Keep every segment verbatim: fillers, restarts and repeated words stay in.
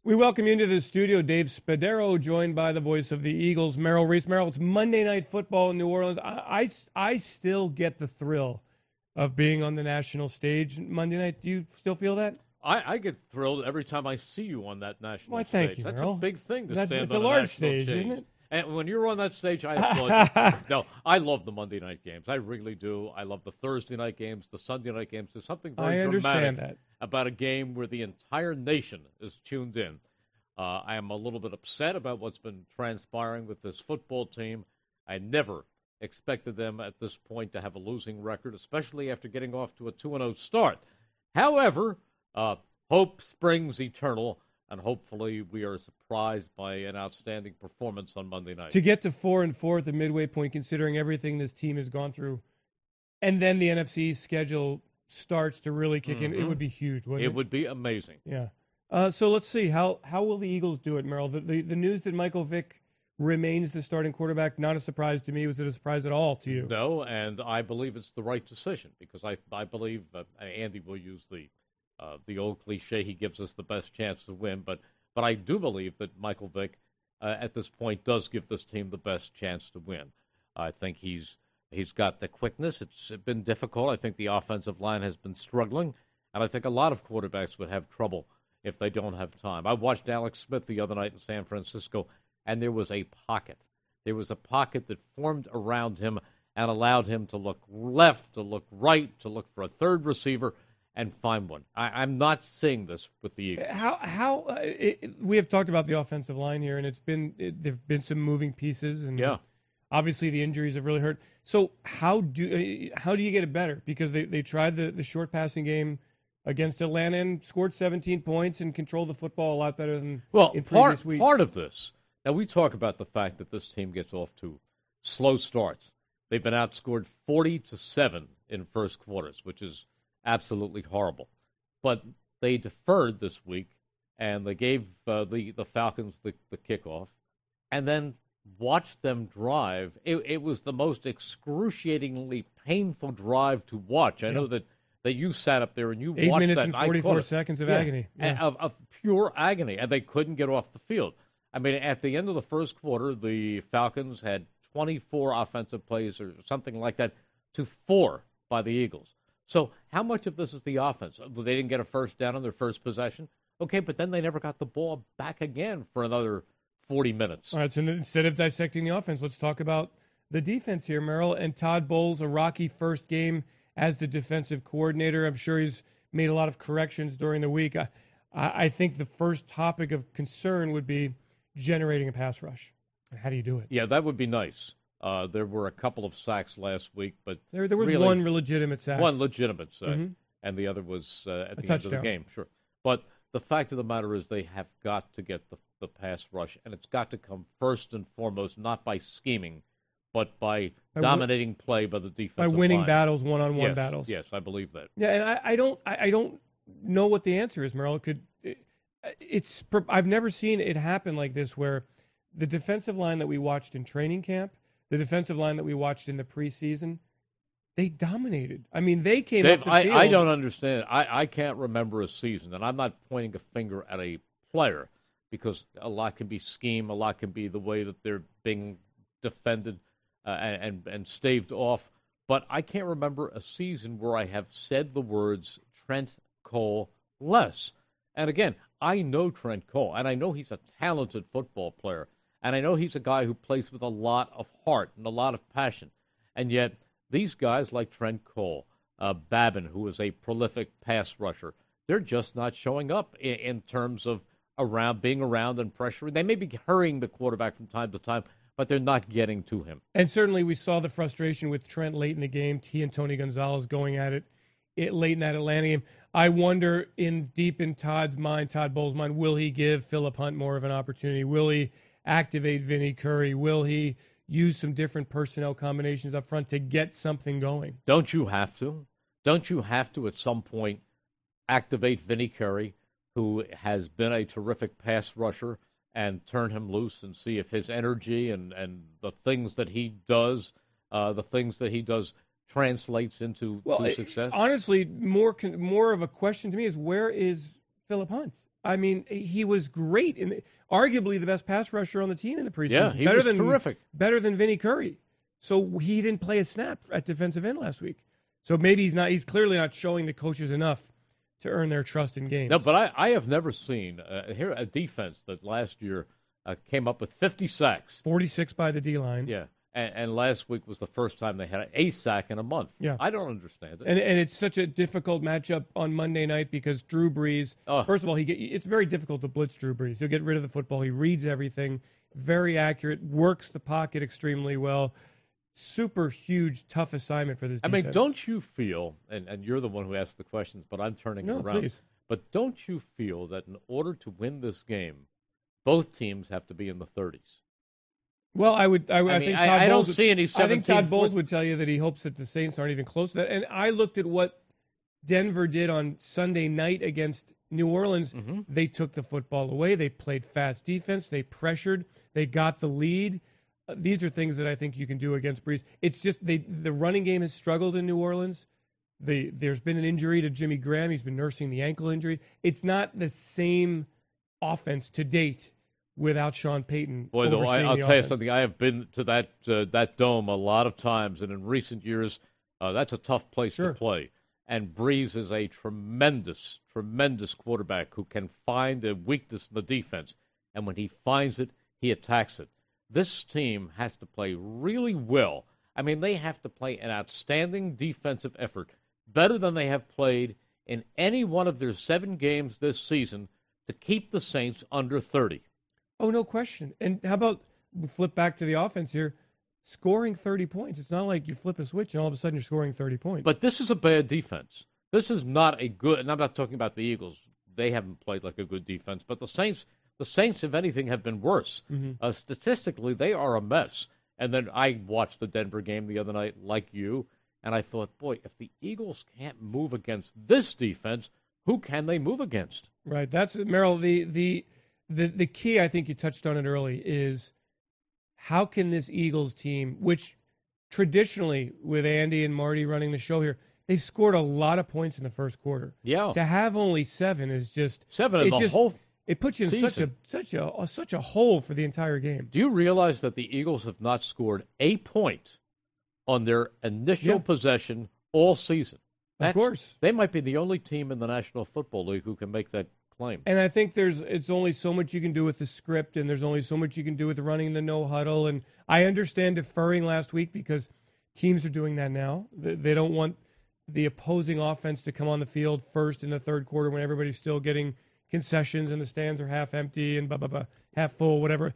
We welcome you into the studio, Dave Spadaro, joined by the voice of the Eagles, Merrill Reese. Merrill, it's Monday Night Football in New Orleans. I, I, I still get the thrill of being on the national stage Monday night. Do you still feel that? I, I get thrilled every time I see you on that national Why, stage. thank you, That's Merrill. a big thing to That's, stand it's on a large national stage, stage, isn't it? And when you're on that stage, I applaud you. No, I love the Monday night games. I really do. I love the Thursday night games, the Sunday night games. There's something very I understand dramatic that. about a game where the entire nation is tuned in. Uh, I am a little bit upset about what's been transpiring with this football team. I never expected them at this point to have a losing record, especially after getting off to a two and oh start. However, uh, hope springs eternal, and hopefully we are surprised by an outstanding performance on Monday night. To get to four and four at the midway point, considering everything this team has gone through, and then the N F C schedule starts to really kick mm-hmm. in, it would be huge, wouldn't it? It would be amazing. Yeah. Uh, so let's see. How how will the Eagles do it, Merrill? The, the, the news that Michael Vick remains the starting quarterback, not a surprise to me. Was it a surprise at all to you? No, and I believe it's the right decision because I, I believe uh, Andy will use the uh, the old cliche, he gives us the best chance to win, but, but I do believe that Michael Vick uh, at this point does give this team the best chance to win. I think he's he's got the quickness. It's been difficult. I think the offensive line has been struggling, and I think a lot of quarterbacks would have trouble if they don't have time. I watched Alex Smith the other night in San Francisco, and there was a pocket. There was a pocket that formed around him and allowed him to look left, to look right, to look for a third receiver, and find one. I, I'm not seeing this with the Eagles. How how uh, it, we have talked about the offensive line here, and it's been it, there've been some moving pieces, and yeah. obviously the injuries have really hurt. So how do uh, how do you get it better? Because they, they tried the, the short passing game against Atlanta and scored seventeen points and controlled the football a lot better than well, in previous part, weeks. Part of this, now we talk about the fact that this team gets off to slow starts. They've been outscored forty to seven in first quarters, which is absolutely horrible. But they deferred this week, and they gave uh, the, the Falcons the, the kickoff, and then watched them drive. It, it was the most excruciatingly painful drive to watch. I yeah. know that that you sat up there and you Eight watched minutes that. and and forty-four seconds of yeah. agony. Yeah. Of, of pure agony, and they couldn't get off the field. I mean, at the end of the first quarter, the Falcons had twenty-four offensive plays or something like that to four by the Eagles. So how much of this is the offense? They didn't get a first down on their first possession. Okay, but then they never got the ball back again for another forty minutes. All right, so instead of dissecting the offense, let's talk about the defense here, Merrill. And Todd Bowles, a rocky first game as the defensive coordinator. I'm sure he's made a lot of corrections during the week. I, I think the first topic of concern would be generating a pass rush. How do you do it? Yeah, that would be nice. Uh, there were a couple of sacks last week, but there, there was really, one legitimate sack. One legitimate sack, mm-hmm. and the other was uh, at a the touchdown. end of the game. Sure, but the fact of the matter is they have got to get the, the pass rush, and it's got to come first and foremost, not by scheming, but by, by dominating w- play by the defensive by winning line. battles, one-on-one yes, battles. Yes, I believe that. Yeah, and I, I don't, I, I don't know what the answer is, Merrill. It could it, it's I've never seen it happen like this, where the defensive line that we watched in training camp, the defensive line that we watched in the preseason, they dominated. I mean, they came Dave, up the I, field. I don't understand. I, I can't remember a season, and I'm not pointing a finger at a player because a lot can be scheme, a lot can be the way that they're being defended uh, and, and staved off. But I can't remember a season where I have said the words Trent Cole less. And again, I know Trent Cole, and I know he's a talented football player, and I know he's a guy who plays with a lot of heart and a lot of passion. And yet, these guys like Trent Cole, uh, Babin, who is a prolific pass rusher, they're just not showing up in, in terms of around being around and pressuring. They may be hurrying the quarterback from time to time, but they're not getting to him. And certainly we saw the frustration with Trent late in the game, he and Tony Gonzalez going at it, it late in that Atlanta game. I wonder, in deep in Todd's mind, Todd Bowles' mind, will he give Philip Hunt more of an opportunity? Will he activate Vinny Curry? Will he use some different personnel combinations up front to get something going? Don't you have to? Don't you have to at some point activate Vinny Curry, who has been a terrific pass rusher, and turn him loose and see if his energy and, and the things that he does, uh, the things that he does translates into well, to success? Honestly, more more of a question to me is, where is Philip Hunt? I mean, he was great, and arguably the best pass rusher on the team in the preseason. Yeah, he better was than, terrific. Better than Vinny Curry. So he didn't play a snap at defensive end last week. So maybe he's not. He's clearly not showing the coaches enough to earn their trust in games. No, but I, I have never seen uh, here a defense that last year uh, came up with fifty sacks. forty-six by the D-line. Yeah. And, and last week was the first time they had a sack in a month. Yeah. I don't understand it. And and it's such a difficult matchup on Monday night because Drew Brees, Oh. first of all, he get, it's very difficult to blitz Drew Brees. He'll get rid of the football. He reads everything, very accurate, works the pocket extremely well. Super huge, tough assignment for this I defense. mean, don't you feel, and, and you're the one who asked the questions, but I'm turning No, it around. please. But don't you feel that in order to win this game, both teams have to be in the thirties? Well, I would. I, I, I think mean, Todd I, I don't Bowles would- see any I seventeen. think Todd Bowles foot- would tell you that he hopes that the Saints aren't even close to that. And I looked at what Denver did on Sunday night against New Orleans. Mm-hmm. They took the football away. They played fast defense. They pressured. They got the lead. Uh, these are things that I think you can do against Breeze. It's just they the running game has struggled in New Orleans. The, there's been an injury to Jimmy Graham. He's been nursing the ankle injury. It's not the same offense to date without Sean Payton. Boy, though, I, overseeing I'll the tell you offense. something. I have been to that uh, that dome a lot of times, and in recent years, uh, that's a tough place Sure. to play. And Breeze is a tremendous, tremendous quarterback who can find a weakness in the defense, and when he finds it, he attacks it. This team has to play really well. I mean, they have to play an outstanding defensive effort, better than they have played in any one of their seven games this season, to keep the Saints under thirty. Oh, no question. And how about we flip back to the offense here? Scoring thirty points. It's not like you flip a switch and all of a sudden you're scoring thirty points. But this is a bad defense. This is not a good, and I'm not talking about the Eagles. They haven't played like a good defense. But the Saints, the Saints, if anything, have been worse. Mm-hmm. Uh, statistically, they are a mess. And then I watched the Denver game the other night, like you, and I thought, boy, if the Eagles can't move against this defense, who can they move against? Right. That's Merrill. The the the the key, I think you touched on it early, is how can this Eagles team, which traditionally with Andy and Marty running the show here, they've scored a lot of points in the first quarter. Yeah, To have only seven is just seven in it the just, whole. It puts you in such a season. such a, a such a hole for the entire game. Do you realize that the Eagles have not scored a point on their initial Yeah. possession all season? Of course. They might be the only team in the National Football League who can make that claim. And I think there's it's only so much you can do with the script, and there's only so much you can do with running the no huddle. And I understand deferring last week because teams are doing that now. They, they don't want the opposing offense to come on the field first in the third quarter when everybody's still getting concessions and the stands are half empty and blah blah blah, half full, whatever.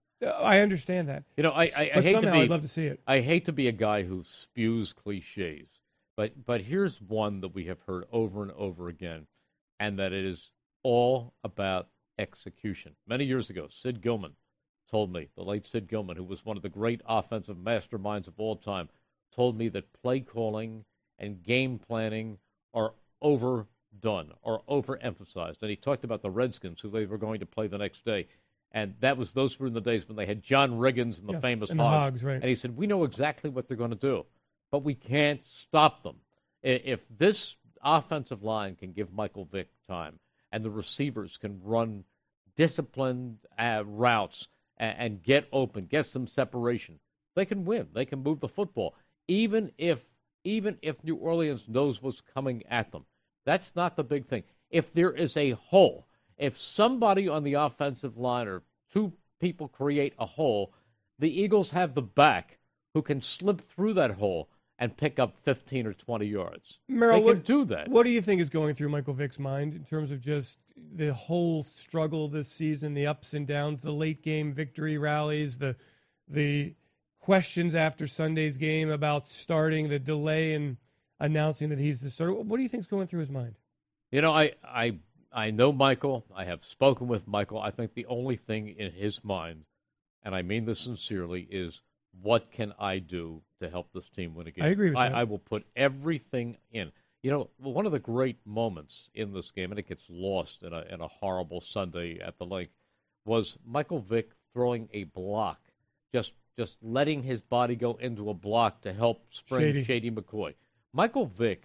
I understand that. You know, I, I, I But hate to somehow be. I'd love to see it. I hate to be a guy who spews cliches, but but here's one that we have heard over and over again, and that it is all about execution. Many years ago, Sid Gilman told me, the late Sid Gilman, who was one of the great offensive masterminds of all time, told me that play calling and game planning are overdone or overemphasized. And he talked about the Redskins, who they were going to play the next day. And that was those were in the days when they had John Riggins and the Yeah, famous and the Hogs. Hogs, right. And he said, we know exactly what they're going to do, but we can't stop them. I- If this offensive line can give Michael Vick time and the receivers can run disciplined uh, routes and, and get open, get some separation, they can win. They can move the football, even if even if New Orleans knows what's coming at them. That's not the big thing. If there is a hole, if somebody on the offensive line or two people create a hole, the Eagles have the back who can slip through that hole and pick up fifteen or twenty yards. Merrill, they can what, do that. What do you think is going through Michael Vick's mind in terms of just the whole struggle this season, the ups and downs, the late game victory rallies, the the questions after Sunday's game about starting, the delay in announcing that he's the starter? What do you think is going through his mind? You know, I, I, I know Michael. I have spoken with Michael. I think the only thing in his mind, and I mean this sincerely, is what can I do to help this team win a game? I agree with I, that. I will put everything in. You know, one of the great moments in this game, and it gets lost in a, in a horrible Sunday at the lake, was Michael Vick throwing a block, just just letting his body go into a block to help spring Shady. Shady McCoy. Michael Vick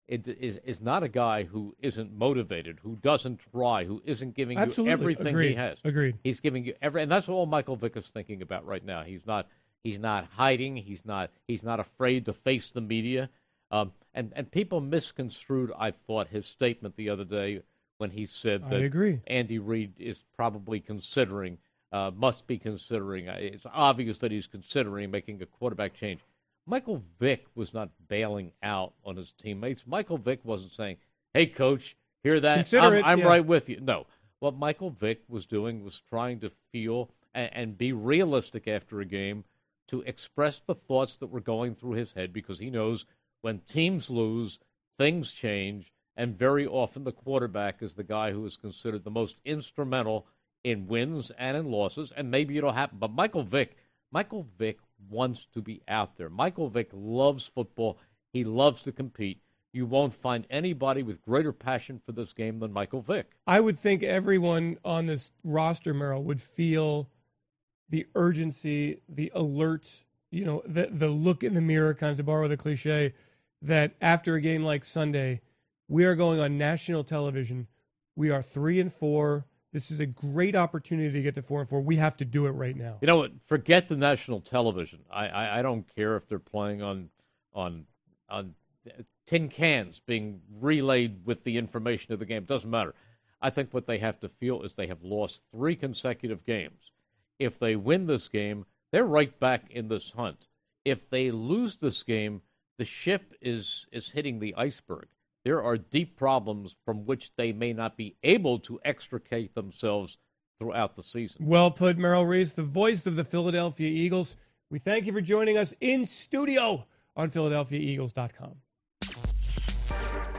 it is is not a guy who isn't motivated, who doesn't try, who isn't giving Absolutely. you everything Agreed. he has. Agreed. He's giving you every, and that's all Michael Vick is thinking about right now. He's not he's not hiding. He's not he's not afraid to face the media. Um, and and people misconstrued, I thought, his statement the other day when he said that I agree. Andy Reid is probably considering, uh, must be considering. It's obvious that he's considering making a quarterback change. Michael Vick was not bailing out on his teammates. Michael Vick wasn't saying, "Hey, coach, hear that? Consider I'm, it, I'm yeah. right with you." No. What Michael Vick was doing was trying to feel and, and be realistic after a game to express the thoughts that were going through his head, because he knows when teams lose, things change, and very often the quarterback is the guy who is considered the most instrumental in wins and in losses, and maybe it'll happen. But Michael Vick, Michael Vick wants to be out there. Michael Vick loves football. He loves to compete. You won't find anybody with greater passion for this game than Michael Vick. I would think everyone on this roster, Merrill, would feel the urgency, the alert, you know, the the look in the mirror, kind of to borrow the cliche, that after a game like Sunday, we are going on national television. We are three and four. This is a great opportunity to get to four and four. We have to do it right now. You know what? Forget the national television. I, I, I don't care if they're playing on on on tin cans being relayed with the information of the game. It doesn't matter. I think what they have to feel is they have lost three consecutive games. If they win this game, they're right back in this hunt. If they lose this game, the ship is is hitting the iceberg. There are deep problems from which they may not be able to extricate themselves throughout the season. Well put, Merrill Reese, the voice of the Philadelphia Eagles. We thank you for joining us in studio on Philadelphia Eagles dot com.